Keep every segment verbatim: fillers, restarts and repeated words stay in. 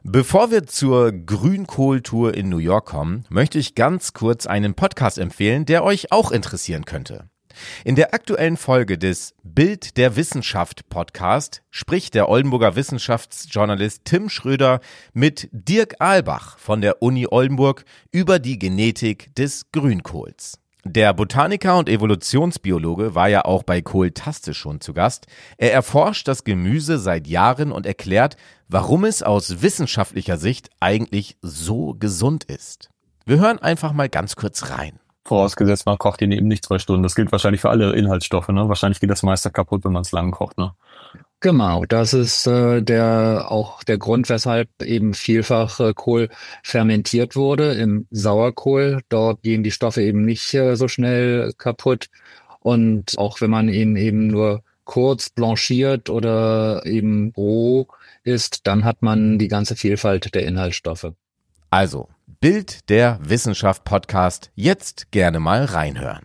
Bevor wir zur Grünkohl-Tour in New York kommen, möchte ich ganz kurz einen Podcast empfehlen, der euch auch interessieren könnte. In der aktuellen Folge des Bild der Wissenschaft Podcast spricht der Oldenburger Wissenschaftsjournalist Tim Schröder mit Dirk Ahlbach von der Uni Oldenburg über die Genetik des Grünkohls. Der Botaniker und Evolutionsbiologe war ja auch bei Kohltastisch schon zu Gast. Er erforscht das Gemüse seit Jahren und erklärt, warum es aus wissenschaftlicher Sicht eigentlich so gesund ist. Wir hören einfach mal ganz kurz rein. Vorausgesetzt, man kocht ihn eben nicht zwei Stunden. Das gilt wahrscheinlich für alle Inhaltsstoffe, ne? Wahrscheinlich geht das meiste kaputt, wenn man es lang kocht, ne? Genau, das ist äh, der auch der Grund, weshalb eben vielfach äh, Kohl fermentiert wurde im Sauerkohl. Dort gehen die Stoffe eben nicht äh, so schnell kaputt. Und auch wenn man ihn eben nur kurz blanchiert oder eben roh isst, dann hat man die ganze Vielfalt der Inhaltsstoffe. Also, Bild der Wissenschaft Podcast, jetzt gerne mal reinhören.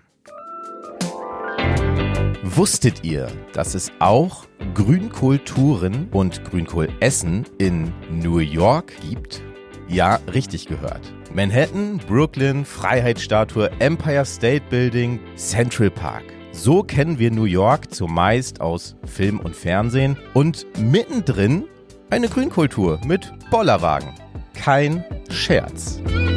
Wusstet ihr, dass es auch Grünkohltouren und Grünkohlessen in New York gibt? Ja, richtig gehört. Manhattan, Brooklyn, Freiheitsstatue, Empire State Building, Central Park. So kennen wir New York zumeist aus Film und Fernsehen. Und mittendrin eine Grünkohltour mit Bollerwagen. Kein Scherz.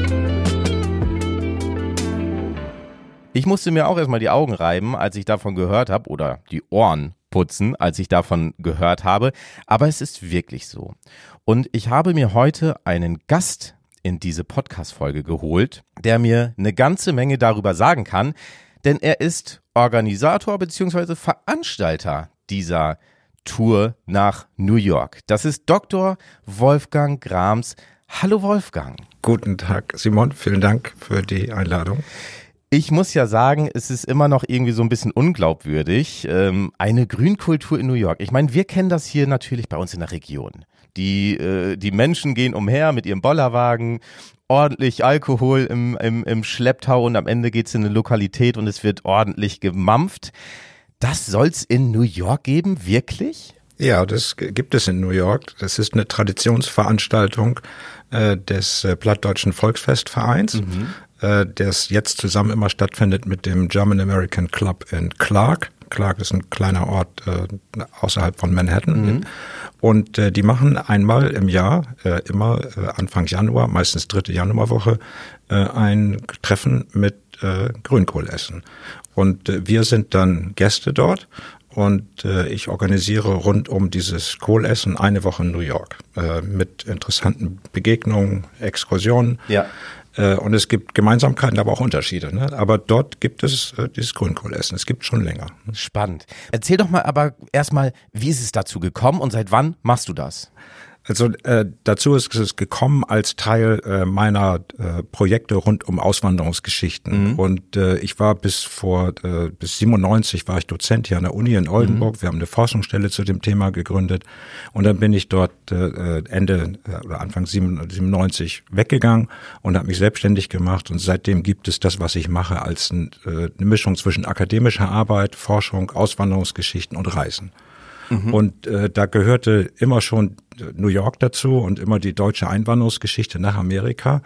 Ich musste mir auch erstmal die Augen reiben, als ich davon gehört habe, oder die Ohren putzen, als ich davon gehört habe. Aber es ist wirklich so. Und ich habe mir heute einen Gast in diese Podcast-Folge geholt, der mir eine ganze Menge darüber sagen kann, denn er ist Organisator bzw. Veranstalter dieser Tour nach New York. Das ist Doktor Wolfgang Grams. Hallo Wolfgang. Guten Tag, Simon. Vielen Dank für die Einladung. Ich muss ja sagen, es ist immer noch irgendwie so ein bisschen unglaubwürdig, ähm, eine Grünkultur in New York. Ich meine, wir kennen das hier natürlich bei uns in der Region. Die, äh, die Menschen gehen umher mit ihrem Bollerwagen, ordentlich Alkohol im, im, im Schlepptau und am Ende geht's in eine Lokalität und es wird ordentlich gemampft. Das soll's in New York geben, wirklich? Ja, das gibt es in New York. Das ist eine Traditionsveranstaltung äh, des äh, Plattdeutschen Volksfestvereins, mhm. äh, das jetzt zusammen immer stattfindet mit dem German American Club in Clark. Clark ist ein kleiner Ort äh, außerhalb von Manhattan. Mhm. Und äh, die machen einmal im Jahr, äh, immer äh, Anfang Januar, meistens dritte Januarwoche, äh, ein Treffen mit äh, Grünkohlessen. Und äh, wir sind dann Gäste dort. Und äh, ich organisiere rund um dieses Kohlessen eine Woche in New York äh, mit interessanten Begegnungen, Exkursionen. Ja. Äh, und es gibt Gemeinsamkeiten, aber auch Unterschiede. Ne? Aber dort gibt es äh, dieses Grünkohlessen. Es gibt schon länger. Spannend. Erzähl doch mal aber erstmal, wie ist es dazu gekommen und seit wann machst du das? Also äh, dazu ist es gekommen als Teil äh, meiner äh, Projekte rund um Auswanderungsgeschichten. Mhm. Und äh, ich war bis vor äh, bis siebenundneunzig war ich Dozent hier an der Uni in Oldenburg. Mhm. Wir haben eine Forschungsstelle zu dem Thema gegründet. Und dann bin ich dort äh, Ende äh, oder Anfang siebenundneunzig weggegangen und habe mich selbstständig gemacht. Und seitdem gibt es das, was ich mache, als ein, äh, eine Mischung zwischen akademischer Arbeit, Forschung, Auswanderungsgeschichten und Reisen. Mhm. Und äh, da gehörte immer schon New York dazu und immer die deutsche Einwanderungsgeschichte nach Amerika.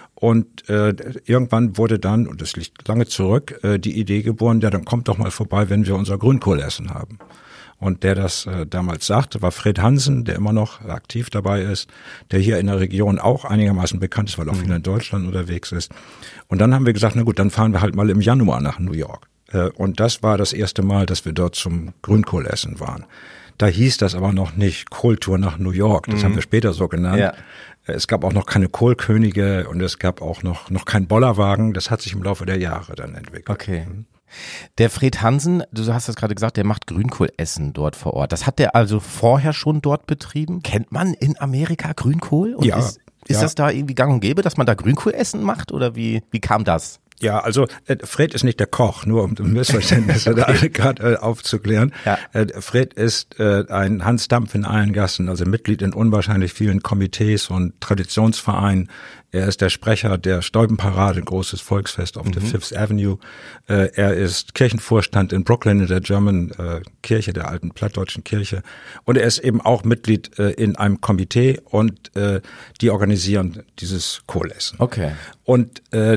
Und äh, irgendwann wurde dann, und das liegt lange zurück, äh, die Idee geboren, ja, dann kommt doch mal vorbei, wenn wir unser Grünkohlessen haben. Und der das äh, damals sagte, war Fred Hansen, der immer noch aktiv dabei ist, der hier in der Region auch einigermaßen bekannt ist, weil auch mhm. viel in Deutschland unterwegs ist. Und dann haben wir gesagt, na gut, dann fahren wir halt mal im Januar nach New York. Und das war das erste Mal, dass wir dort zum Grünkohlessen waren. Da hieß das aber noch nicht Kohltour nach New York. Das mhm. haben wir später so genannt. Ja. Es gab auch noch keine Kohlkönige und es gab auch noch, noch keinen Bollerwagen. Das hat sich im Laufe der Jahre dann entwickelt. Okay. Der Fred Hansen, du hast das gerade gesagt, der macht Grünkohlessen dort vor Ort. Das hat der also vorher schon dort betrieben? Kennt man in Amerika Grünkohl? Und ja. Ist, ist ja. das da irgendwie gang und gäbe, dass man da Grünkohlessen macht oder wie, wie kam das? Ja, also äh, Fred ist nicht der Koch, nur um Missverständnisse da alle gerade äh, aufzuklären. Ja. Äh, Fred ist äh, ein Hans Dampf in allen Gassen, also Mitglied in unwahrscheinlich vielen Komitees und Traditionsvereinen. Er ist der Sprecher der Stäubenparade, ein großes Volksfest auf mhm. der Fifth Avenue. Äh, er ist Kirchenvorstand in Brooklyn in der German äh, Kirche, der alten plattdeutschen Kirche. Und er ist eben auch Mitglied äh, in einem Komitee und äh, die organisieren dieses Kohlessen. Okay. Und äh,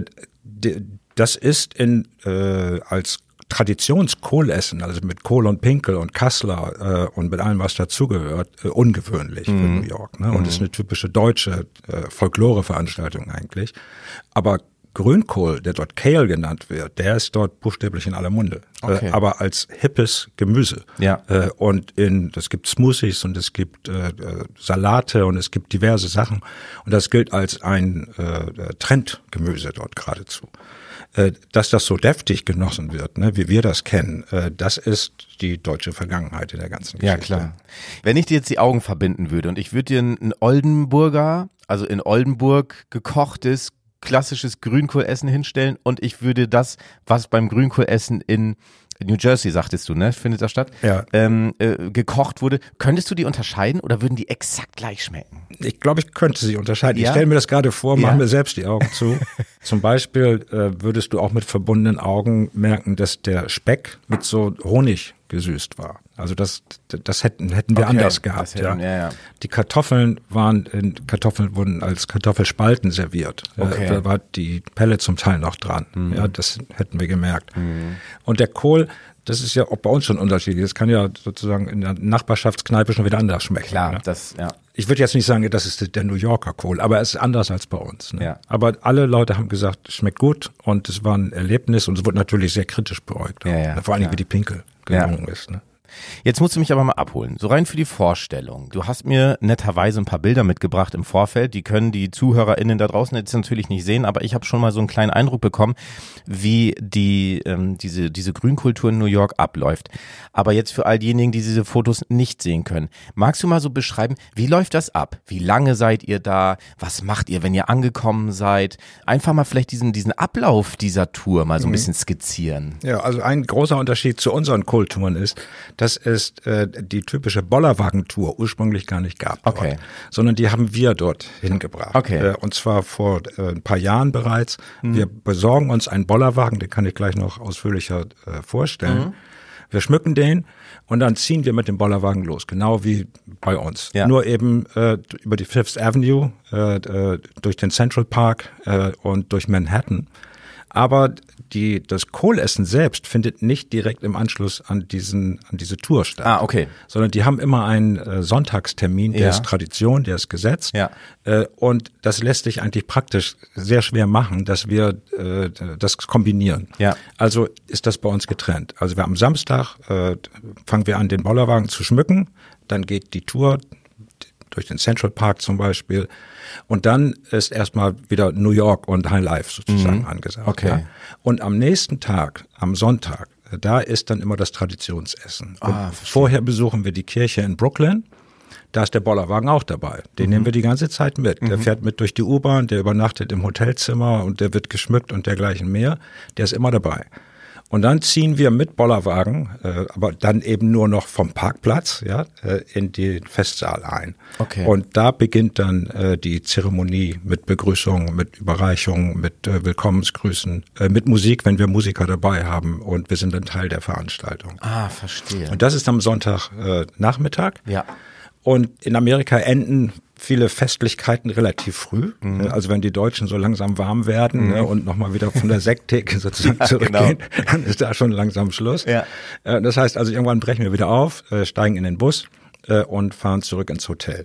das ist in äh, als Traditionskohlessen, also mit Kohl und Pinkel und Kassler äh, und mit allem, was dazugehört, äh, ungewöhnlich mhm. für New York. Ne? Und mhm. ist eine typische deutsche äh, Folkloreveranstaltung eigentlich. Aber Grünkohl, der dort Kale genannt wird, der ist dort buchstäblich in aller Munde. Okay. Äh, aber als hippes Gemüse. Ja. Äh, und in, es gibt Smoothies und es gibt äh, Salate und es gibt diverse Sachen. Und das gilt als ein äh, Trendgemüse dort geradezu. Äh, dass das so deftig genossen wird, ne, wie wir das kennen, äh, das ist die deutsche Vergangenheit in der ganzen Geschichte. Ja, klar. Wenn ich dir jetzt die Augen verbinden würde und ich würde dir ein Oldenburger, also in Oldenburg gekochtes, klassisches Grünkohlessen hinstellen und ich würde das, was beim Grünkohlessen in New Jersey, sagtest du, ne, findet das statt, ja. ähm, äh, gekocht wurde, könntest du die unterscheiden oder würden die exakt gleich schmecken? Ich glaube, ich könnte sie unterscheiden. Ja? Ich stelle mir das gerade vor, mache ja. mir selbst die Augen zu. Zum Beispiel äh, würdest du auch mit verbundenen Augen merken, dass der Speck mit so Honig gesüßt war. Also das, das hätten, hätten wir okay, anders gehabt. Hätten, ja. Ja, ja. Die Kartoffeln waren, in, Kartoffeln wurden als Kartoffelspalten serviert. Okay. Äh, da war die Pelle zum Teil noch dran. Mhm. Ja, das hätten wir gemerkt. Mhm. Und der Kohl, das ist ja auch bei uns schon unterschiedlich. Das kann ja sozusagen in der Nachbarschaftskneipe schon wieder anders schmecken. Klar, ne? das, ja. Ich würde jetzt nicht sagen, das ist der New Yorker Kohl, aber es ist anders als bei uns. Ne? Ja. Aber alle Leute haben gesagt, es schmeckt gut und es war ein Erlebnis und es wurde natürlich sehr kritisch beäugt. Ja, ja, vor allem, klar. wie die Pinkel gelungen ja. ist. Ne? Jetzt musst du mich aber mal abholen, so rein für die Vorstellung. Du hast mir netterweise ein paar Bilder mitgebracht im Vorfeld, die können die ZuhörerInnen da draußen jetzt natürlich nicht sehen, aber ich habe schon mal so einen kleinen Eindruck bekommen, wie die ähm, diese diese Grünkultur in New York abläuft. Aber jetzt für all diejenigen, die diese Fotos nicht sehen können, magst du mal so beschreiben, wie läuft das ab? Wie lange seid ihr da? Was macht ihr, wenn ihr angekommen seid? Einfach mal vielleicht diesen diesen Ablauf dieser Tour mal so ein bisschen skizzieren. Ja, also ein großer Unterschied zu unseren Kulturen ist, dass es äh, die typische Bollerwagen-Tour ursprünglich gar nicht gab dort, okay. sondern die haben wir dort hingebracht. Okay. Äh, und zwar vor äh, ein paar Jahren bereits. Mhm. Wir besorgen uns einen Bollerwagen, den kann ich gleich noch ausführlicher äh, vorstellen. Mhm. Wir schmücken den und dann ziehen wir mit dem Bollerwagen los, genau wie bei uns. Ja. Nur eben äh, über die Fifth Avenue, äh, äh, durch den Central Park äh, und durch Manhattan. Aber die, das Kohlessen selbst findet nicht direkt im Anschluss an diesen, an diese Tour statt. Ah, okay. Sondern die haben immer einen äh, Sonntagstermin, der ja. ist Tradition, der ist gesetzt. Ja. Äh, und das lässt sich eigentlich praktisch sehr schwer machen, dass wir äh, das kombinieren. Ja. Also ist das bei uns getrennt. Also wir am Samstag äh, fangen wir an, den Bollerwagen zu schmücken. Dann geht die Tour durch den Central Park zum Beispiel. Und dann ist erstmal wieder New York und High Life sozusagen mhm. angesagt. Okay. Ja. Und am nächsten Tag, am Sonntag, da ist dann immer das Traditionsessen. Ah, vorher besuchen wir die Kirche in Brooklyn. Da ist der Bollerwagen auch dabei. Den mhm. nehmen wir die ganze Zeit mit. Der mhm. fährt mit durch die U-Bahn, der übernachtet im Hotelzimmer und der wird geschmückt und dergleichen mehr. Der ist immer dabei. Und dann ziehen wir mit Bollerwagen, äh, aber dann eben nur noch vom Parkplatz, ja, äh, in den Festsaal ein. Okay. Und da beginnt dann äh, die Zeremonie mit Begrüßung, mit Überreichung, mit äh, Willkommensgrüßen, äh, mit Musik, wenn wir Musiker dabei haben und wir sind dann Teil der Veranstaltung. Ah, verstehe. Und das ist am Sonntag äh, Nachmittag. Ja. Und in Amerika enden viele Festlichkeiten relativ früh. Mhm. Also wenn die Deutschen so langsam warm werden mhm. ne, und nochmal wieder von der Sekttheke sozusagen ja, zurückgehen, genau. dann ist da schon langsam Schluss. Ja. Das heißt also, irgendwann brechen wir wieder auf, steigen in den Bus und fahren zurück ins Hotel.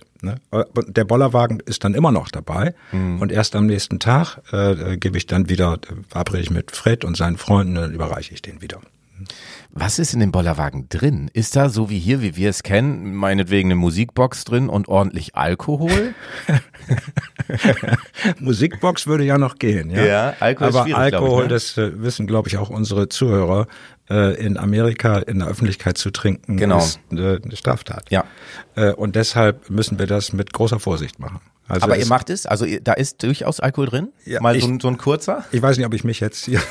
Der Bollerwagen ist dann immer noch dabei mhm. und erst am nächsten Tag äh, gebe ich dann wieder, verabrede ich mit Fred und seinen Freunden, dann überreiche ich den wieder. Was ist in dem Bollerwagen drin? Ist da so wie hier, wie wir es kennen, meinetwegen eine Musikbox drin und ordentlich Alkohol? Musikbox würde ja noch gehen, ja. Ja, Alkohol ist aber schwierig, Alkohol, ich, ne? das äh, wissen, glaube ich, auch unsere Zuhörer, äh, in Amerika in der Öffentlichkeit zu trinken, genau. ist äh, eine Straftat. Ja. Äh, und deshalb müssen wir das mit großer Vorsicht machen. Also Aber ihr macht es? Also ihr, da ist durchaus Alkohol drin? Ja, Mal ich, so, ein, so ein kurzer? Ich weiß nicht, ob ich mich jetzt hier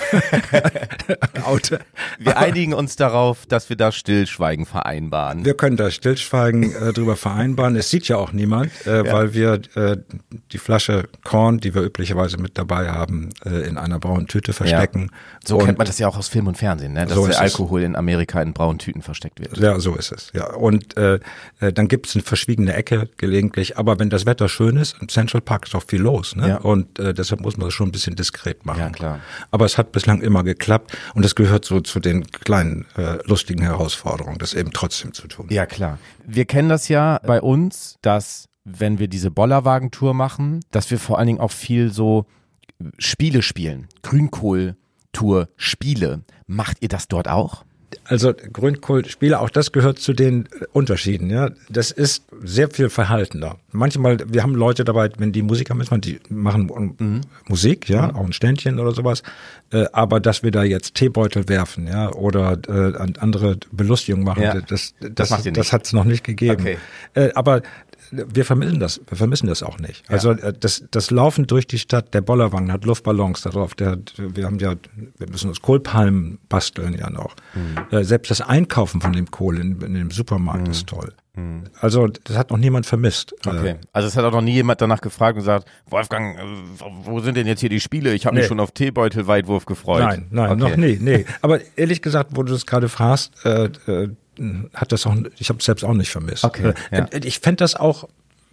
oute. Wir einigen uns darauf, dass wir da Stillschweigen vereinbaren. Wir können da Stillschweigen äh, drüber vereinbaren. Es sieht ja auch niemand, äh, ja. weil wir äh, die Flasche Korn, die wir üblicherweise mit dabei haben, äh, in einer braunen Tüte verstecken. Ja. So und kennt man das ja auch aus Film und Fernsehen, ne? Dass so der Alkohol in Amerika in braunen Tüten versteckt wird. Ja, so ist es. Ja, und äh, dann gibt es eine verschwiegene Ecke gelegentlich. Aber wenn das Wetter schön ist, im Central Park ist auch viel los, ne? Ja. Und äh, deshalb muss man das schon ein bisschen diskret machen. Ja, klar. Aber es hat bislang immer geklappt und das gehört so zu den kleinen äh, lustigen Herausforderungen, das eben trotzdem zu tun. Ja, klar. Wir kennen das ja bei uns, dass wenn wir diese Bollerwagentour machen, dass wir vor allen Dingen auch viel so Spiele spielen. Grünkohl-Tour, Spiele. Macht ihr das dort auch? Also Grünkohlspiele, auch das gehört zu den Unterschieden. Ja, das ist sehr viel verhaltener. Manchmal, wir haben Leute dabei, wenn die Musiker müssen, die machen mhm. Musik, ja, mhm. auch ein Ständchen oder sowas. Äh, aber dass wir da jetzt Teebeutel werfen, ja, oder äh, andere Belustigungen machen, ja. das, das, das, das, das hat es noch nicht gegeben. Okay. Äh, aber wir vermissen das, wir vermissen das auch nicht. Ja. Also das, das Laufen durch die Stadt, der Bollerwagen hat Luftballons darauf, der, wir haben ja, wir müssen uns Kohlpalmen basteln ja noch. Mhm. Äh, selbst das Einkaufen von dem Kohl in, in dem Supermarkt mhm. ist toll. Mhm. Also das hat noch niemand vermisst. Okay. Also es hat auch noch nie jemand danach gefragt und gesagt, Wolfgang, wo sind denn jetzt hier die Spiele? Ich habe mich nee. schon auf Teebeutelweitwurf gefreut. Nein, nein, okay. noch nie, nee. Aber ehrlich gesagt, wo du das gerade fragst, äh, äh, hat das auch, ich habe es selbst auch nicht vermisst. Okay, ja. Ich fände das auch,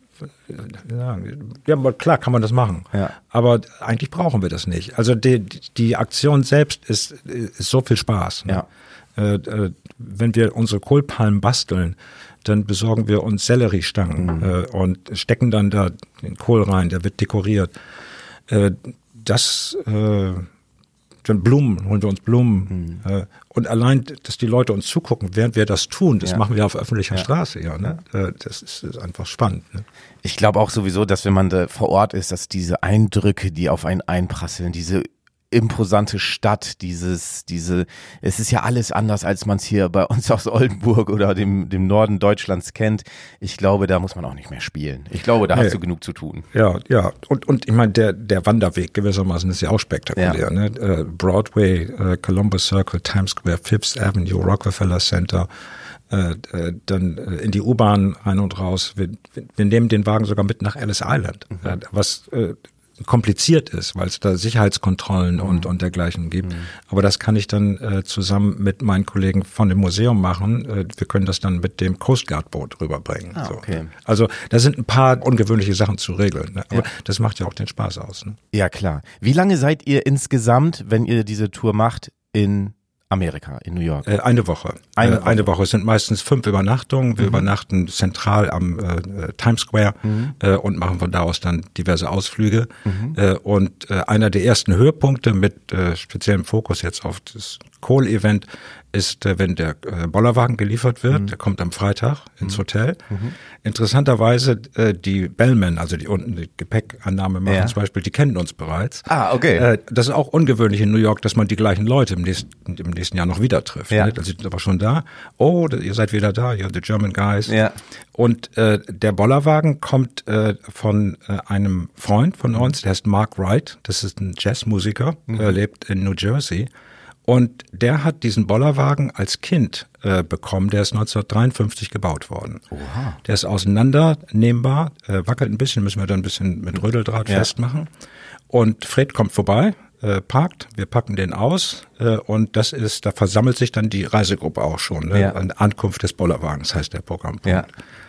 ja, ja, klar kann man das machen, ja. aber eigentlich brauchen wir das nicht. Also die, die Aktion selbst ist, ist so viel Spaß. Ne? Ja. Äh, äh, wenn wir unsere Kohlpalmen basteln, dann besorgen wir uns Selleriestangen mhm. äh, und stecken dann da den Kohl rein, der wird dekoriert. Äh, das äh, Dann Blumen, holen wir uns Blumen. Mhm. Äh, und allein, dass die Leute uns zugucken, während wir das tun, das ja. machen wir auf öffentlicher ja. Straße. Ja, ne? äh, das ist, ist einfach spannend. Ne? Ich glaube auch sowieso, dass wenn man da vor Ort ist, dass diese Eindrücke, die auf einen einprasseln, diese imposante Stadt, dieses, diese, es ist ja alles anders, als man es hier bei uns aus Oldenburg oder dem, dem Norden Deutschlands kennt. Ich glaube, da muss man auch nicht mehr spielen. Ich glaube, da nee. hast du genug zu tun. Ja, ja. Und, und ich meine, der, der Wanderweg gewissermaßen ist ja auch spektakulär. Ja. Ne? Äh, Broadway, äh, Columbus Circle, Times Square, Fifth Avenue, Rockefeller Center, äh, äh, dann äh, in die U-Bahn rein und raus. Wir, wir nehmen den Wagen sogar mit nach Ellis Island, mhm. äh, was äh, kompliziert ist, weil es da Sicherheitskontrollen mhm. und und dergleichen gibt. Mhm. Aber das kann ich dann äh, zusammen mit meinen Kollegen von dem Museum machen. Äh, wir können das dann mit dem Coast Guard Boot rüberbringen. Ah, okay. So. Also da sind ein paar ungewöhnliche Sachen zu regeln. Ne? Aber ja. das macht ja auch den Spaß aus. Ne? Ja, klar. Wie lange seid ihr insgesamt, wenn ihr diese Tour macht, in Amerika, in New York? Äh, eine Woche. Eine, äh, Woche. eine Woche. Es sind meistens fünf Übernachtungen. Wir mhm. übernachten zentral am äh, Times Square mhm. äh, und machen von da aus dann diverse Ausflüge. Mhm. Äh, und äh, einer der ersten Höhepunkte mit äh, speziellem Fokus jetzt auf das Kohl-Event ist, äh, wenn der äh, Bollerwagen geliefert wird. Mhm. Der kommt am Freitag ins mhm. Hotel. Mhm. Interessanterweise äh, die Bellmen, also die unten die Gepäckannahme machen ja. zum Beispiel, die kennen uns bereits. Ah, okay. Äh, das ist auch ungewöhnlich in New York, dass man die gleichen Leute im nächsten, im nächsten Jahr noch wieder trifft. Ja. Ne? Also sind aber schon da. Oh, ihr seid wieder da, you're the German guys. Ja. Und äh, der Bollerwagen kommt äh, von äh, einem Freund von uns, der heißt Mark Wright. Das ist ein Jazzmusiker, mhm. er lebt in New Jersey. Und der hat diesen Bollerwagen als Kind äh, bekommen. Der ist neunzehnhundertdreiundfünfzig gebaut worden. Oha. Der ist auseinandernehmbar, äh, wackelt ein bisschen, müssen wir dann ein bisschen mit Rödeldraht ja. festmachen. Und Fred kommt vorbei, äh, parkt, wir packen den aus äh, und das ist, da versammelt sich dann die Reisegruppe auch schon. Ne? Ja. An Ankunft des Bollerwagens heißt der Programmpunkt. Ja.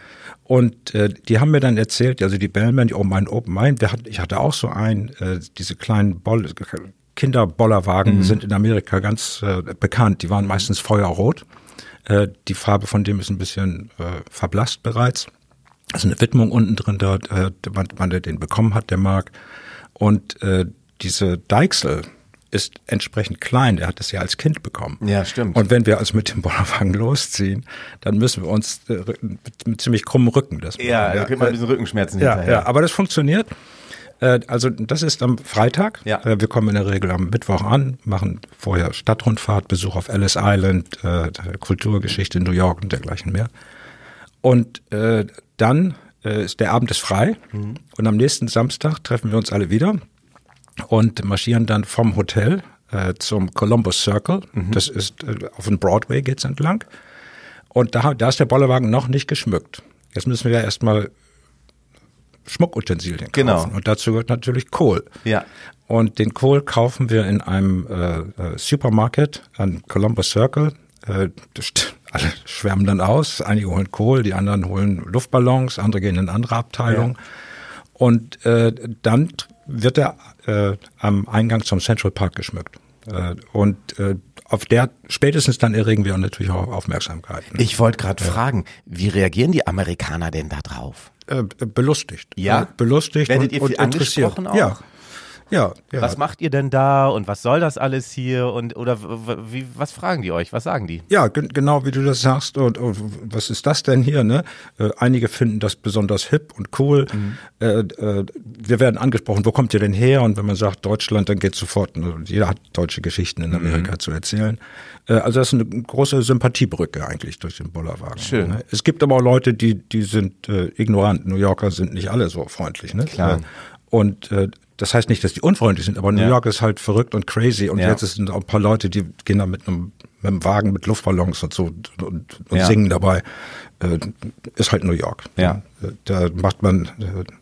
Und äh, die haben mir dann erzählt, also die Bellmen, die Open Mind, Open Mind, wir hatten, ich hatte auch so einen, äh, diese kleinen Boll Kinderbollerwagen mhm. sind in Amerika ganz äh, bekannt. Die waren meistens feuerrot. Äh, die Farbe von dem ist ein bisschen äh, verblasst bereits. Also eine Widmung unten drin, da, äh, wann, wann der den bekommen hat, der Mark. Und äh, diese Deichsel ist entsprechend klein. Der hat das ja als Kind bekommen. Ja, stimmt. Und wenn wir also mit dem Bollerwagen losziehen, dann müssen wir uns äh, mit, mit ziemlich krummem Rücken das machen. Ja, da kriegt man ein bisschen Rückenschmerzen ja, hinterher. Ja, aber das funktioniert. Also das ist am Freitag. Ja. Wir kommen in der Regel am Mittwoch an, machen vorher Stadtrundfahrt, Besuch auf Ellis Island, äh, Kulturgeschichte in New York und dergleichen mehr. Und äh, dann äh, ist der Abend ist frei mhm. und am nächsten Samstag treffen wir uns alle wieder und marschieren dann vom Hotel äh, zum Columbus Circle. Mhm. Das ist äh, auf dem Broadway geht's entlang. Und da, da ist der Bollerwagen noch nicht geschmückt. Jetzt müssen wir ja erstmal Schmuckutensilien kaufen. Genau. Und dazu gehört natürlich Kohl. Ja. Und den Kohl kaufen wir in einem äh, Supermarket an Columbus Circle. Äh, alle schwärmen dann aus. Einige holen Kohl, die anderen holen Luftballons, andere gehen in eine andere Abteilung. Ja. Und äh, dann wird er äh, am Eingang zum Central Park geschmückt. Äh, und äh, auf der spätestens dann erregen wir natürlich auch Aufmerksamkeit. Ne? Ich wollte gerade ja. fragen, wie reagieren die Amerikaner denn da drauf? Äh, belustigt. Ja? Äh, belustigt Werdet und, ihr und viel interessiert. Angesprochen auch? Ja. Ja, ja. Was macht ihr denn da und was soll das alles hier und oder wie, was fragen die euch? Was sagen die? Ja, g- genau wie du das sagst und, und was ist das denn hier? Ne? Äh, einige finden das besonders hip und cool. Mhm. Äh, äh, wir werden angesprochen, wo kommt ihr denn her? Und wenn man sagt Deutschland, dann geht sofort. Ne? Jeder hat deutsche Geschichten in Amerika mhm. zu erzählen. Äh, also das ist eine große Sympathiebrücke eigentlich durch den Bollerwagen. Schön. Ne? Es gibt aber auch Leute, die die sind äh, ignorant. New Yorker sind nicht alle so freundlich. Ne? Klar. Äh, und äh, das heißt nicht, dass die unfreundlich sind, aber New ja. York ist halt verrückt und crazy. Und ja. jetzt sind auch ein paar Leute, die gehen da mit einem, mit einem Wagen mit Luftballons und so und, und ja. singen dabei. Äh, ist halt New York. Ja. Da macht man,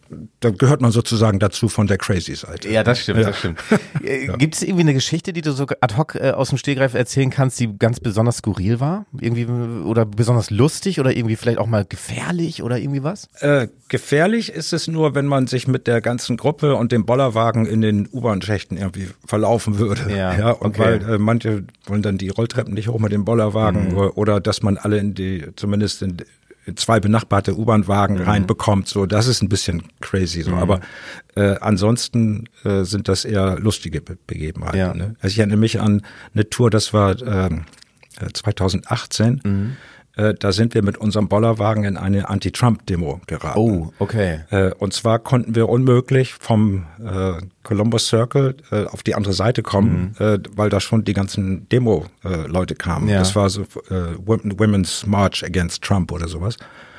da gehört man sozusagen dazu von der crazy Seite. Ja, das stimmt, ja. das stimmt. Gibt es irgendwie eine Geschichte, die du so ad hoc äh, aus dem Stegreif erzählen kannst, die ganz besonders skurril war? Irgendwie oder besonders lustig oder irgendwie vielleicht auch mal gefährlich oder irgendwie was? Äh, gefährlich ist es nur, wenn man sich mit der ganzen Gruppe und dem Bollerwagen in den U-Bahn-Schächten irgendwie verlaufen würde. Ja, ja und okay. weil äh, manche wollen dann die Rolltreppen nicht hoch mit dem Bollerwagen mhm. oder, oder dass man alle in die, zumindest in zwei benachbarte U-Bahn-Wagen mhm. reinbekommt, so, das ist ein bisschen crazy, so, mhm. aber äh, ansonsten äh, sind das eher lustige Be- Begebenheiten. Ja. Ne? Also ich erinnere mich an eine Tour, das war äh, zwanzig achtzehn, mhm. äh, da sind wir mit unserem Bollerwagen in eine Anti-Trump-Demo geraten. Oh, okay. Äh, und zwar konnten wir unmöglich vom äh, Columbus Circle äh, auf die andere Seite kommen, mhm. äh, weil da schon die ganzen Demo-Leute äh, kamen. Ja. Das war so äh, Women's March Against Trump oder sowas.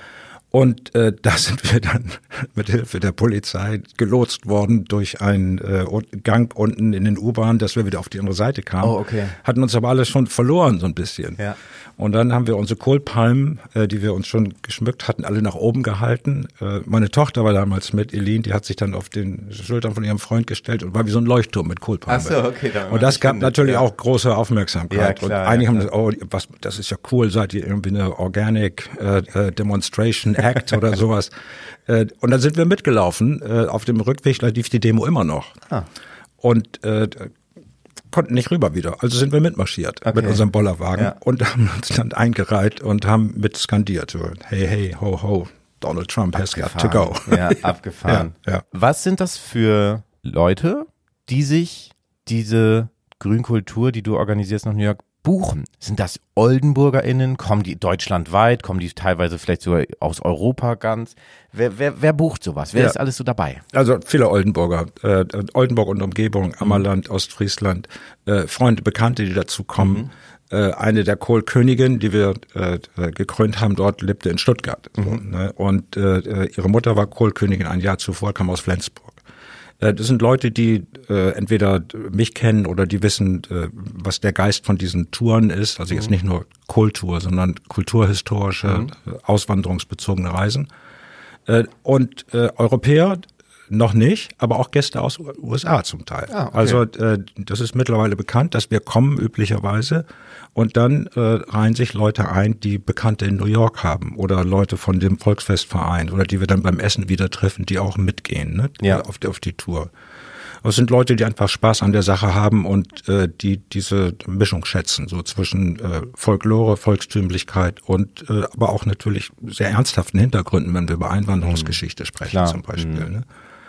Und äh, da sind wir dann mit Hilfe der Polizei gelotst worden durch einen äh, Gang unten in den U-Bahn, dass wir wieder auf die andere Seite kamen. Oh, okay. Hatten uns aber alles schon verloren so ein bisschen. Ja. Und dann haben wir unsere Kohlpalmen, äh, die wir uns schon geschmückt hatten, alle nach oben gehalten. Äh, meine Tochter war damals mit, Elin, die hat sich dann auf den Schultern von ihrem Freund gestellt und war wie so ein Leuchtturm mit Kohlpalmen. Ach so, okay. Dann und das gab findet, natürlich ja. auch große Aufmerksamkeit. Ja, klar, und einige ja, haben gesagt, oh, was, das ist ja cool, seid ihr irgendwie eine Organic äh, äh, Demonstration Act oder sowas. Äh, und dann sind wir mitgelaufen. Äh, auf dem Rückweg lief die Demo immer noch. Ah. Und äh, konnten nicht rüber wieder. Also sind wir mitmarschiert okay. mit unserem Bollerwagen ja. und haben uns dann eingereiht und haben mit skandiert. So, hey, hey, ho, ho, Donald Trump has got to go. Ja, abgefahren. ja, ja. Was sind das für Leute, die sich diese Grünkultur, die du organisierst nach New York, buchen? Sind das OldenburgerInnen? Kommen die deutschlandweit? Kommen die teilweise vielleicht sogar aus Europa ganz? Wer, wer, wer bucht sowas? Wer ja. ist alles so dabei? Also viele Oldenburger, äh, Oldenburg und Umgebung, Ammerland, mhm. Ostfriesland, äh, Freunde, Bekannte, die dazu kommen. Mhm. Äh, eine der Kohlköniginnen, die wir äh, gekrönt haben, dort lebte in Stuttgart. Mhm. So, ne? Und äh, ihre Mutter war Kohlkönigin ein Jahr zuvor, kam aus Flensburg. Das sind Leute, die äh, entweder mich kennen oder die wissen, äh, was der Geist von diesen Touren ist. Also jetzt nicht nur Kultur, sondern kulturhistorische, mhm. auswanderungsbezogene Reisen. Äh, und äh, Europäer noch nicht, aber auch Gäste aus U S A zum Teil. Ah, okay. Also äh, das ist mittlerweile bekannt, dass wir kommen üblicherweise und dann äh, reihen sich Leute ein, die Bekannte in New York haben oder Leute von dem Volksfestverein oder die wir dann beim Essen wieder treffen, die auch mitgehen, ne? Ja. auf, die, auf die Tour. Es sind Leute, die einfach Spaß an der Sache haben und äh, die diese Mischung schätzen, so zwischen äh, Folklore, Volkstümlichkeit und äh, aber auch natürlich sehr ernsthaften Hintergründen, wenn wir über Einwanderungsgeschichte sprechen Klar. zum Beispiel. Mhm. Ne?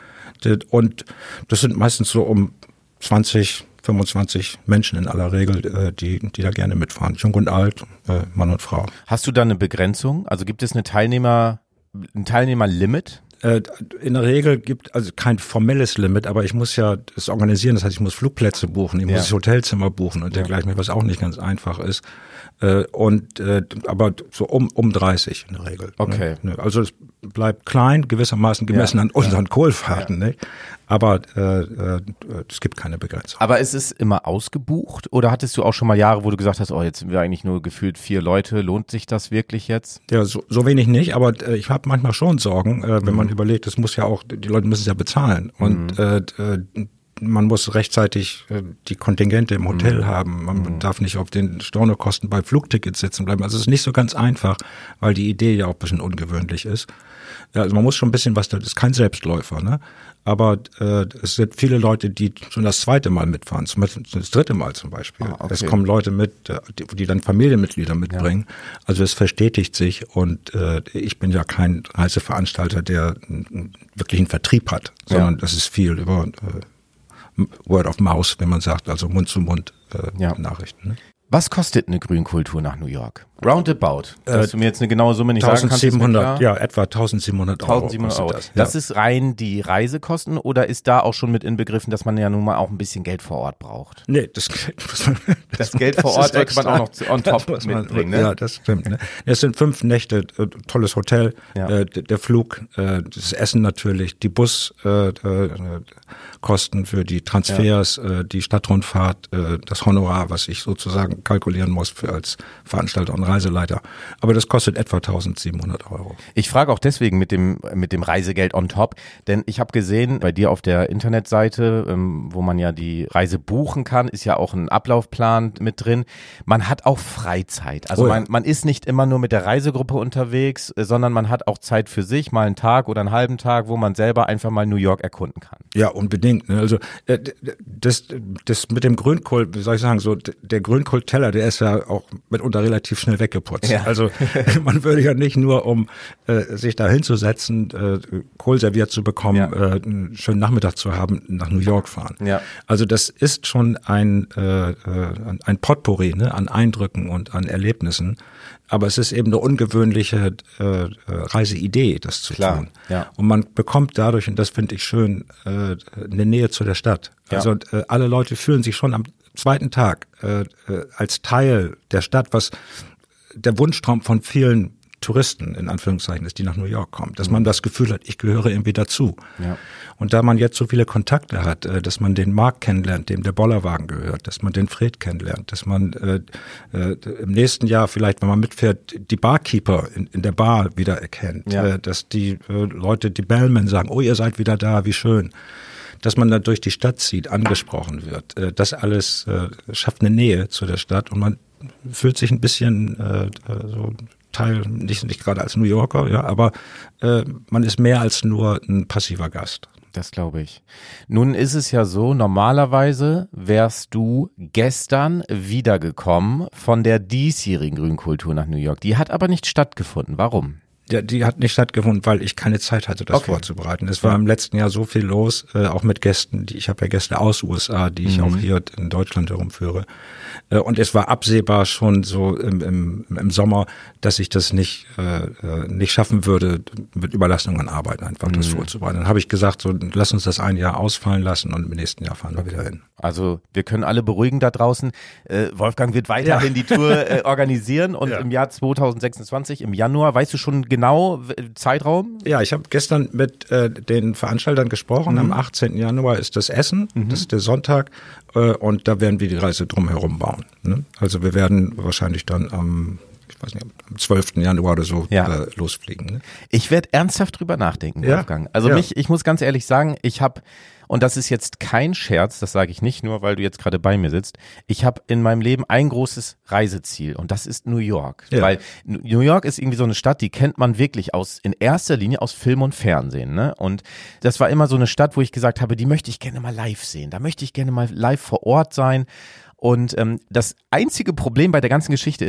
Und das sind meistens so um zwanzig, fünfundzwanzig Menschen in aller Regel, äh, die die da gerne mitfahren, jung und alt, äh, Mann und Frau. Hast du da eine Begrenzung? Also gibt es eine Teilnehmer, ein Teilnehmerlimit? Äh, in der Regel gibt also kein formelles Limit, aber ich muss ja das organisieren. Das heißt, ich muss Flugplätze buchen, ich ja. muss Hotelzimmer buchen und dergleichen, was auch nicht ganz einfach ist. Äh, und äh, aber so um um dreißig in der Regel. Okay. Ne? Also es bleibt klein, gewissermaßen gemessen ja. an unseren ja. Kohlfahrten, ja. nicht? Aber äh, äh, es gibt keine Begrenzung. Aber ist es immer ausgebucht oder hattest du auch schon mal Jahre, wo du gesagt hast, oh, jetzt sind wir eigentlich nur gefühlt vier Leute, lohnt sich das wirklich jetzt? Ja, so, so wenig nicht, aber äh, ich habe manchmal schon Sorgen, äh, wenn mhm. man überlegt, es muss ja auch, die Leute müssen es ja bezahlen und mhm. äh, äh, man muss rechtzeitig äh, die Kontingente im Hotel mhm. haben. Man mhm. darf nicht auf den Stornokosten bei Flugtickets sitzen bleiben. Also es ist nicht so ganz einfach, weil die Idee ja auch ein bisschen ungewöhnlich ist. Ja, also man muss schon ein bisschen was, das ist kein Selbstläufer, ne? Aber äh, es sind viele Leute, die schon das zweite Mal mitfahren, zum Beispiel das dritte Mal zum Beispiel. Ah, okay. Es kommen Leute mit, die, die dann Familienmitglieder mitbringen. Ja. Also es verstetigt sich und äh, ich bin ja kein Reiseveranstalter, der einen wirklichen Vertrieb hat, sondern ja. das ist viel über äh, Word of Mouth, wenn man sagt, also Mund zu Mund äh, ja. Nachrichten. Ne? Was kostet eine Grünkultur nach New York? Roundabout. Dass äh, du mir jetzt eine genaue Summe nicht sagen kannst. eintausendsiebenhundert, ja, etwa eintausendsiebenhundert Euro. eintausendsiebenhundert Euro. Das, das, das ist rein die Reisekosten oder ist da auch schon mit inbegriffen, dass man ja nun mal auch ein bisschen Geld vor Ort braucht? Nee, das, das, das, das Geld vor Ort sollte man auch noch on top man, mitbringen. Ne? Ja, das stimmt. Ne? Es sind fünf Nächte, äh, tolles Hotel, ja. äh, der Flug, äh, das Essen natürlich, die Buskosten äh, für die Transfers, ja. äh, die Stadtrundfahrt, äh, das Honorar, was ich sozusagen kalkulieren muss für als Veranstalter und Reiseleiter. Aber das kostet etwa eintausendsiebenhundert Euro. Ich frage auch deswegen mit dem mit dem Reisegeld on top, denn ich habe gesehen, bei dir auf der Internetseite, ähm, wo man ja die Reise buchen kann, ist ja auch ein Ablaufplan mit drin. Man hat auch Freizeit. Also oh ja. man, man ist nicht immer nur mit der Reisegruppe unterwegs, äh, sondern man hat auch Zeit für sich, mal einen Tag oder einen halben Tag, wo man selber einfach mal New York erkunden kann. Ja, unbedingt. Ne? Also äh, das, das mit dem Grünkohl, wie soll ich sagen, so der Grünkohlteller, der ist ja auch mitunter relativ schnell weggeputzt. Ja. Also man würde ja nicht nur, um äh, sich da hinzusetzen, äh, Kohl serviert zu bekommen, ja. äh, einen schönen Nachmittag zu haben, nach New York fahren. Ja. Also das ist schon ein, äh, ein Potpourri, ne, an Eindrücken und an Erlebnissen. Aber es ist eben eine ungewöhnliche äh, Reiseidee, das zu Klar, tun. Ja. Und man bekommt dadurch, und das finde ich schön, äh, eine Nähe zu der Stadt. Ja. Also äh, alle Leute fühlen sich schon am zweiten Tag äh, als Teil der Stadt, was der Wunschtraum von vielen Touristen, in Anführungszeichen, ist, die nach New York kommen. Dass mhm. man das Gefühl hat, ich gehöre irgendwie dazu. Ja. Und da man jetzt so viele Kontakte hat, äh, dass man den Mark kennenlernt, dem der Bollerwagen gehört, dass man den Fred kennenlernt, dass man äh, äh, im nächsten Jahr vielleicht, wenn man mitfährt, die Barkeeper in, in der Bar wieder erkennt, ja. äh, dass die äh, Leute, die Bellmen sagen, oh, ihr seid wieder da, wie schön. Dass man da durch die Stadt zieht, angesprochen wird. Äh, das alles äh, schafft eine Nähe zu der Stadt und man fühlt sich ein bisschen äh, so Teil, nicht, nicht gerade als New Yorker, ja, aber äh, man ist mehr als nur ein passiver Gast. Das glaube ich. Nun ist es ja so, normalerweise wärst du gestern wiedergekommen von der diesjährigen Grünkultur nach New York. Die hat aber nicht stattgefunden. Warum? Ja, die hat nicht stattgefunden, weil ich keine Zeit hatte, das okay. vorzubereiten. Es war ja. im letzten Jahr so viel los, äh, auch mit Gästen, die ich habe ja Gäste aus U S A, die ich mhm. auch hier in Deutschland herumführe. Äh, und es war absehbar schon so im, im, im Sommer, dass ich das nicht äh, nicht schaffen würde, mit Überlastung an Arbeit einfach mhm. das vorzubereiten. Dann habe ich gesagt, so lass uns das ein Jahr ausfallen lassen und im nächsten Jahr fahren wir wieder hin. Also wir können alle beruhigen da draußen. Äh, Wolfgang wird weiterhin ja. die Tour äh, organisieren und ja. im Jahr zweitausendsechsundzwanzig, im Januar, weißt du schon genau Zeitraum? Ja, ich habe gestern mit äh, den Veranstaltern gesprochen. Mhm. Am achtzehnten Januar ist das Essen, mhm. das ist der Sonntag äh, und da werden wir die Reise drumherum bauen. Ne? Also wir werden wahrscheinlich dann am ich weiß nicht, am zwölften Januar oder so ja. äh, losfliegen. Ne? Ich werde ernsthaft drüber nachdenken, Wolfgang. Ja. Also ja. mich, ich muss ganz ehrlich sagen, ich habe, und das ist jetzt kein Scherz, das sage ich nicht nur, weil du jetzt gerade bei mir sitzt, ich habe in meinem Leben ein großes Reiseziel und das ist New York. Ja. Weil New York ist irgendwie so eine Stadt, die kennt man wirklich aus in erster Linie aus Film und Fernsehen. Ne? Und das war immer so eine Stadt, wo ich gesagt habe, die möchte ich gerne mal live sehen. Da möchte ich gerne mal live vor Ort sein. Und ähm, das einzige Problem bei der ganzen Geschichte ist,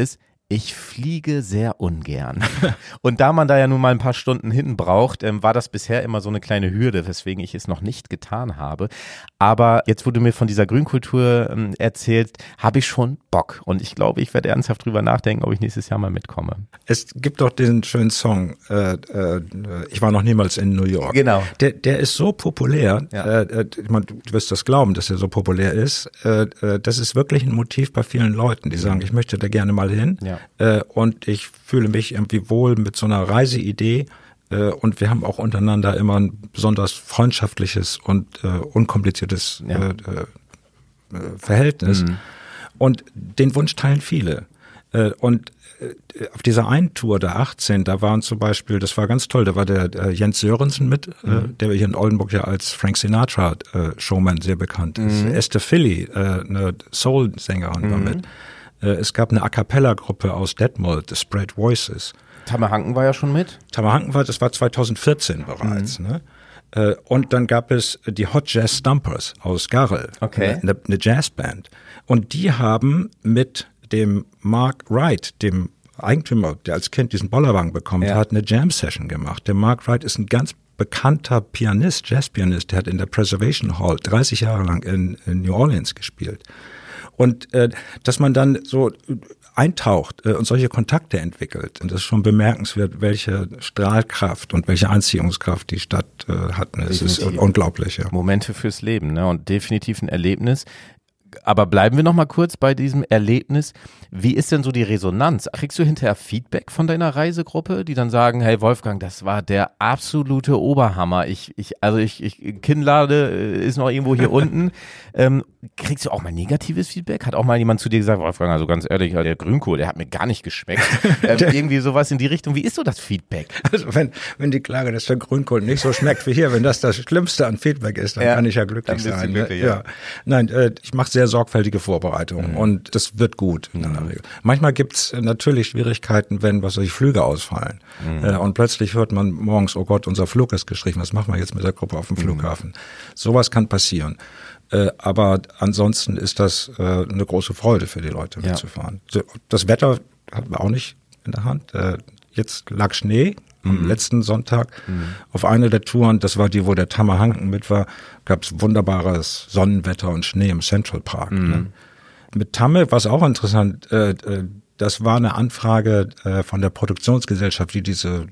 Ich fliege sehr ungern. Und da man da ja nun mal ein paar Stunden hinten braucht, ähm, war das bisher immer so eine kleine Hürde, weswegen ich es noch nicht getan habe. Aber jetzt, wo du mir von dieser Grünkultur ähm, erzählst, habe ich schon Bock. Und ich glaube, ich werde ernsthaft drüber nachdenken, ob ich nächstes Jahr mal mitkomme. Es gibt doch den schönen Song, äh, äh, ich war noch niemals in New York. Genau. Der, der ist so populär, Ja. äh, ich meine, du wirst das glauben, dass er so populär ist. Äh, äh, das ist wirklich ein Motiv bei vielen Leuten, die sagen, ich möchte da gerne mal hin. Ja. Äh, und ich fühle mich irgendwie wohl mit so einer Reiseidee. Äh, und wir haben auch untereinander immer ein besonders freundschaftliches und äh, unkompliziertes Ja. äh, äh, Verhältnis. Mhm. Und den Wunsch teilen viele. Äh, und äh, auf dieser einen Tour der achtzehn, da waren zum Beispiel, das war ganz toll, da war der äh, Jens Sörensen mit, mhm. äh, der hier in Oldenburg ja als Frank Sinatra äh, Showman sehr bekannt ist. Mhm. Esther Philly, äh, eine Soul-Sängerin, mhm. war mit. Es gab eine A-Cappella-Gruppe aus Detmold, The Spread Voices. Tamme Hanken war ja schon mit. Tamme Hanken war, das war zweitausendvierzehn bereits. Mhm. Ne? Und dann gab es die Hot Jazz Stumpers aus Garrel, okay. eine, eine Jazzband. Und die haben mit dem Mark Wright, dem Eigentümer, der als Kind diesen Bollerwagen bekommen ja. hat, eine Jam-Session gemacht. Der Mark Wright ist ein ganz bekannter Pianist, Jazzpianist, der hat in der Preservation Hall dreißig Jahre lang in, in New Orleans gespielt. Und äh, dass man dann so eintaucht äh, und solche Kontakte entwickelt. Und das ist schon bemerkenswert, welche Strahlkraft und welche Anziehungskraft die Stadt äh, hat. Es ist unglaublich. Ja. Momente fürs Leben, ne? Und definitiv ein Erlebnis. Aber bleiben wir noch mal kurz bei diesem Erlebnis. Wie ist denn so die Resonanz? Kriegst du hinterher Feedback von deiner Reisegruppe, die dann sagen, hey Wolfgang, das war der absolute Oberhammer. Ich, ich, also ich, ich Kinnlade ist noch irgendwo hier unten. Ähm, kriegst du auch mal negatives Feedback? Hat auch mal jemand zu dir gesagt, Wolfgang, also ganz ehrlich, der Grünkohl, der hat mir gar nicht geschmeckt. ähm, irgendwie sowas in die Richtung. Wie ist so das Feedback? Also wenn, wenn die Klage, dass der Grünkohl nicht so schmeckt wie hier, wenn das das Schlimmste an Feedback ist, dann ja, kann ich ja glücklich sein. Glücklich, ja. Ja. Nein, äh, ich mache sehr sorgfältige Vorbereitungen mhm. und das wird gut in aller Regel. Manchmal gibt's natürlich Schwierigkeiten, wenn was weiß ich, Flüge ausfallen mhm. äh, und plötzlich hört man morgens, oh Gott, unser Flug ist gestrichen, was machen wir jetzt mit der Gruppe auf dem mhm. Flughafen? Sowas kann passieren. Äh, aber ansonsten ist das äh, eine große Freude für die Leute mitzufahren. Ja. Das Wetter hatten wir auch nicht in der Hand. Äh, jetzt lag Schnee. Am mhm. letzten Sonntag mhm. auf einer der Touren, das war die, wo der Tamme Hanken mit war, gab es wunderbares Sonnenwetter und Schnee im Central Park. Mhm. Ne? Mit Tamme war es auch interessant, äh, äh, das war eine Anfrage äh, von der Produktionsgesellschaft, die diese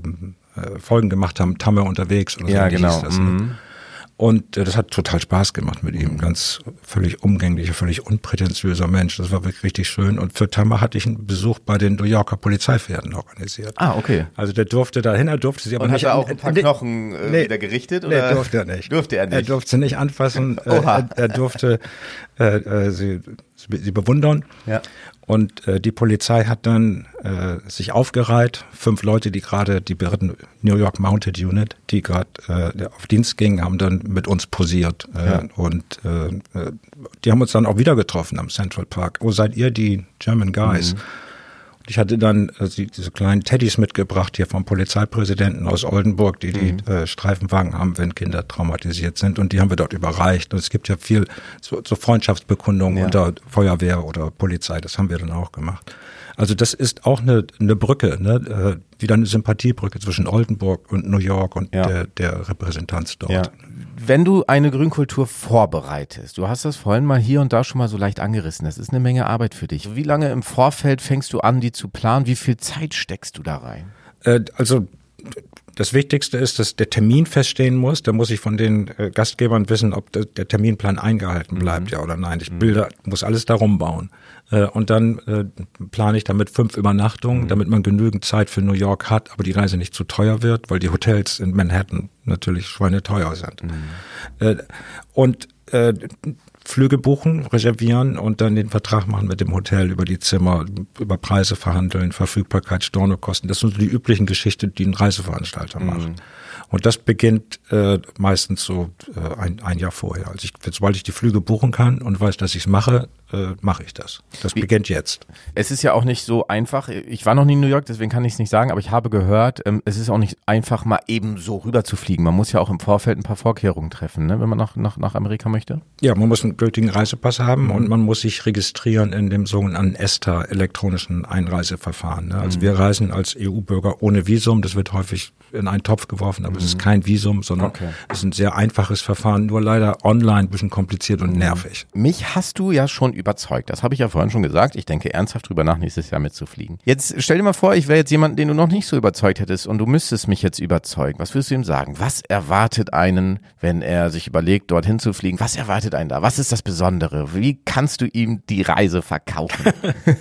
äh, Folgen gemacht haben, Tamme unterwegs oder so. Ja, genau. Das, ne? Mhm. Und äh, das hat total Spaß gemacht mit ihm. Ganz völlig umgänglicher, völlig unprätentiöser Mensch. Das war wirklich richtig schön. Und für Tamme hatte ich einen Besuch bei den New Yorker Polizeipferden organisiert. Ah, okay. Also der durfte dahin, er durfte sie aber und nicht. Und hat er auch ein paar Knochen äh, nee, wieder gerichtet? Oder? Nee, durfte er nicht. Durfte er nicht? Er durfte sie nicht anfassen. Oha. Er, er durfte äh, äh, sie, sie bewundern. Ja. Und äh, die Polizei hat dann äh, sich aufgereiht, fünf Leute, die gerade, die beritten New York Mounted Unit, die gerade äh, auf Dienst gingen, haben dann mit uns posiert. Äh, ja. Und äh, die haben uns dann auch wieder getroffen am Central Park. Wo seid ihr, die German Guys? Mhm. Und ich hatte dann äh, diese kleinen Teddys mitgebracht hier vom Polizeipräsidenten aus Oldenburg, die die mhm. äh, Streifenwagen haben, wenn Kinder traumatisiert sind. Und die haben wir dort überreicht. Und es gibt ja viel so, so Freundschaftsbekundungen ja. unter Feuerwehr oder Polizei. Das haben wir dann auch gemacht. Also das ist auch eine, eine Brücke, ne? äh, wieder eine Sympathiebrücke zwischen Oldenburg und New York und ja. der, der Repräsentanz dort. Ja. Wenn du eine Grünkultur vorbereitest, du hast das vorhin mal hier und da schon mal so leicht angerissen, das ist eine Menge Arbeit für dich. Wie lange im Vorfeld fängst du an, die zu planen? Wie viel Zeit steckst du da rein? Äh, also das Wichtigste ist, dass der Termin feststehen muss. Da muss ich von den äh, Gastgebern wissen, ob der, der Terminplan eingehalten bleibt, mhm. ja oder nein. Ich bilde, muss alles darum bauen. Äh, und dann äh, plane ich damit fünf Übernachtungen, mhm. damit man genügend Zeit für New York hat, aber die Reise nicht zu teuer wird, weil die Hotels in Manhattan natürlich schweineteuer sind. Mhm. Äh, und äh, Flüge buchen, reservieren und dann den Vertrag machen mit dem Hotel über die Zimmer, über Preise verhandeln, Verfügbarkeit, Stornokosten. Das sind so die üblichen Geschichten, die ein Reiseveranstalter mhm. macht. Und das beginnt äh, meistens so äh, ein, ein Jahr vorher. Also ich, sobald ich die Flüge buchen kann und weiß, dass ich es mache, äh, mache ich das. Das Wie, beginnt jetzt. Es ist ja auch nicht so einfach. Ich war noch nie in New York, deswegen kann ich es nicht sagen, aber ich habe gehört, ähm, es ist auch nicht einfach, mal eben so rüber zu fliegen. Man muss ja auch im Vorfeld ein paar Vorkehrungen treffen, ne, wenn man nach, nach, nach Amerika möchte. Ja, man muss einen gültigen Reisepass haben mhm. und man muss sich registrieren in dem sogenannten ESTA, elektronischen Einreiseverfahren. Ne? Also mhm. wir reisen als E U-Bürger ohne Visum. Das wird häufig in einen Topf geworfen, aber mhm. es ist kein Visum, sondern okay. es ist ein sehr einfaches Verfahren, nur leider online ein bisschen kompliziert und nervig. Mich hast du ja schon überzeugt. Das habe ich ja vorhin schon gesagt. Ich denke ernsthaft drüber nach, nächstes Jahr mitzufliegen. Jetzt stell dir mal vor, ich wäre jetzt jemand, den du noch nicht so überzeugt hättest und du müsstest mich jetzt überzeugen. Was würdest du ihm sagen? Was erwartet einen, wenn er sich überlegt, dorthin zu fliegen? Was erwartet einen da? Was ist das Besondere? Wie kannst du ihm die Reise verkaufen?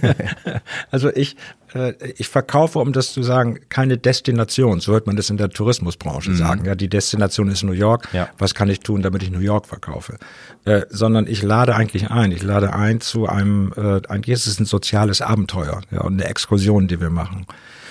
Also ich Ich verkaufe, um das zu sagen, keine Destination. So hört man das in der Tourismusbranche mhm. sagen. Ja, die Destination ist New York. Ja. Was kann ich tun, damit ich New York verkaufe? Äh, sondern ich lade eigentlich ein. Ich lade ein zu einem, äh, eigentlich ist es ein soziales Abenteuer, ja, und eine Exkursion, die wir machen.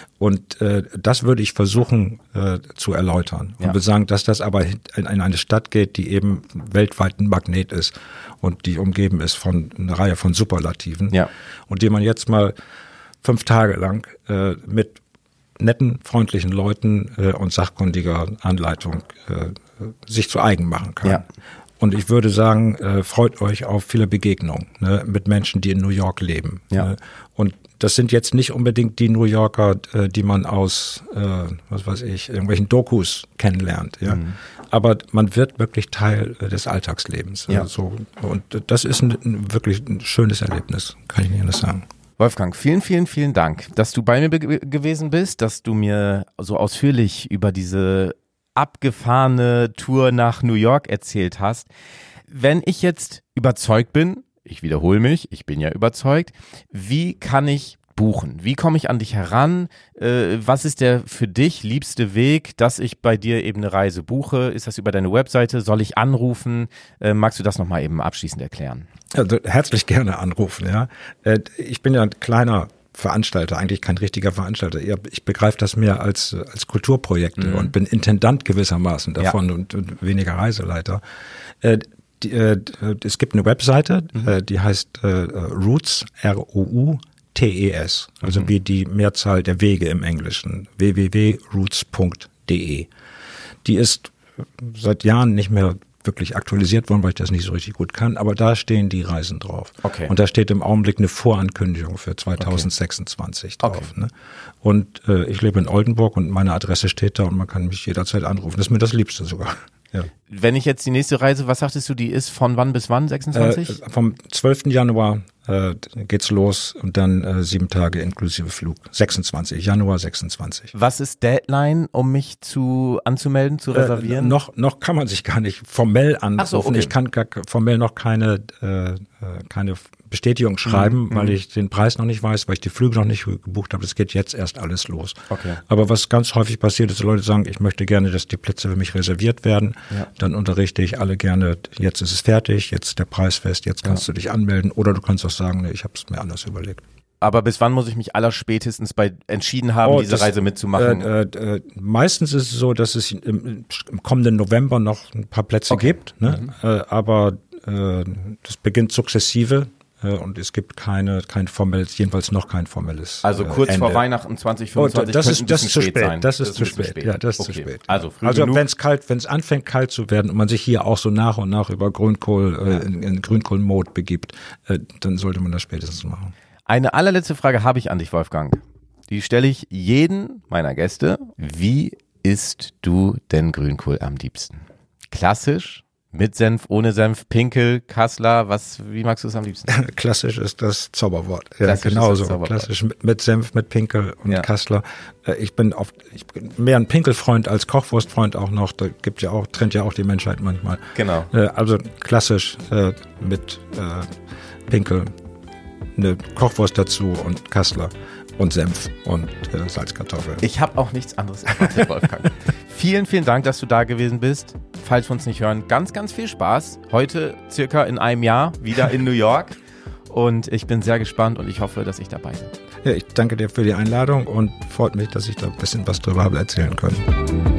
Und äh, das würde ich versuchen äh, zu erläutern. Ja. Und wir sagen, dass das aber in, in eine Stadt geht, die eben weltweit ein Magnet ist und die umgeben ist von einer Reihe von Superlativen. Ja. Und die man jetzt mal fünf Tage lang äh, mit netten, freundlichen Leuten äh, und sachkundiger Anleitung äh, sich zu eigen machen kann. Ja. Und ich würde sagen, äh, freut euch auf viele Begegnungen, ne, mit Menschen, die in New York leben. Ja. Ne? Und das sind jetzt nicht unbedingt die New Yorker, äh, die man aus, äh, was weiß ich, irgendwelchen Dokus kennenlernt. Ja. Mhm. Aber man wird wirklich Teil äh, des Alltagslebens. Ja. Also, und das ist ein, ein wirklich ein schönes Erlebnis, kann ich nicht anders sagen. Wolfgang, vielen, vielen, vielen Dank, dass du bei mir be- gewesen bist, dass du mir so ausführlich über diese abgefahrene Tour nach New York erzählt hast. Wenn ich jetzt überzeugt bin, ich wiederhole mich, ich bin ja überzeugt, wie kann ich buchen? Wie komme ich an dich heran? Äh, was ist der für dich liebste Weg, dass ich bei dir eben eine Reise buche? Ist das über deine Webseite? Soll ich anrufen? Äh, magst du das nochmal eben abschließend erklären? Also herzlich gerne anrufen, ja. Äh, ich bin ja ein kleiner Veranstalter, eigentlich kein richtiger Veranstalter. Ich begreife das mehr als als Kulturprojekte mhm. und bin Intendant gewissermaßen davon ja. und, und weniger Reiseleiter. Äh, die, äh, es gibt eine Webseite, mhm. äh, die heißt äh, Routes, R O U T E S, also mhm. wie die Mehrzahl der Wege im Englischen, w w w punkt routes punkt d e. Die ist seit Jahren nicht mehr wirklich aktualisiert worden, weil ich das nicht so richtig gut kann, aber da stehen die Reisen drauf. Okay. Und da steht im Augenblick eine Vorankündigung für zwanzig sechsundzwanzig okay. drauf. Okay. Ne? Und äh, ich lebe in Oldenburg und meine Adresse steht da und man kann mich jederzeit anrufen. Das ist mir das Liebste sogar. Ja. Wenn ich jetzt die nächste Reise, was sagtest du, die ist von wann bis wann? sechsundzwanzig? Äh, vom zwölften Januar äh, geht's los und dann äh, sieben Tage inklusive Flug. sechsundzwanzig, Januar sechsundzwanzig. Was ist Deadline, um mich zu anzumelden, zu reservieren? Äh, noch, noch kann man sich gar nicht formell anrufen. Ach so, okay. Ich kann gar, formell noch keine, äh, keine Bestätigung schreiben, mhm, weil ich den Preis noch nicht weiß, weil ich die Flüge noch nicht gebucht habe. Das geht jetzt erst alles los. Okay. Aber was ganz häufig passiert ist, Leute sagen, ich möchte gerne, dass die Plätze für mich reserviert werden. Ja. Dann unterrichte ich alle gerne, jetzt ist es fertig, jetzt ist der Preis fest, jetzt kannst ja. du dich anmelden. Oder du kannst auch sagen, nee, ich habe es mir anders überlegt. Aber bis wann muss ich mich allerspätestens bei entschieden haben, oh, diese das, Reise mitzumachen? Äh, äh, meistens ist es so, dass es im, im kommenden November noch ein paar Plätze okay. gibt. Ne? Mhm. Äh, aber äh, das beginnt sukzessive. Und es gibt keine, kein formelles, jedenfalls noch kein formelles. Also kurz Ende. Vor Weihnachten zwanzig fünfundzwanzig. Oh, das ist, das ist zu spät. Sein. Das ist das zu spät. spät. Ja, das ist okay. zu spät. Also, also wenn es kalt, wenn es anfängt kalt zu werden und man sich hier auch so nach und nach über Grünkohl, ja. äh, in, in Grünkohl-Mode begibt, äh, dann sollte man das spätestens machen. Eine allerletzte Frage habe ich an dich, Wolfgang. Die stelle ich jeden meiner Gäste. Wie isst du denn Grünkohl am liebsten? Klassisch? Mit Senf, ohne Senf, Pinkel, Kassler, was, wie magst du es am liebsten? Klassisch ist das Zauberwort. Ja, Klassisch genau so. Klassisch mit, mit Senf, mit Pinkel und ja. Kassler. Ich bin oft, ich bin mehr ein Pinkelfreund als Kochwurstfreund auch noch. Da gibt ja auch, trennt ja auch die Menschheit manchmal. Genau. Also klassisch äh, mit äh, Pinkel, eine Kochwurst dazu und Kassler. Und Senf und äh, Salzkartoffeln. Ich habe auch nichts anderes erwartet, Wolfgang. Vielen, vielen Dank, dass du da gewesen bist. Falls wir uns nicht hören, ganz, ganz viel Spaß. Heute circa in einem Jahr wieder in New York. Und ich bin sehr gespannt und ich hoffe, dass ich dabei bin. Ja, ich danke dir für die Einladung und freut mich, dass ich da ein bisschen was drüber habe erzählen können.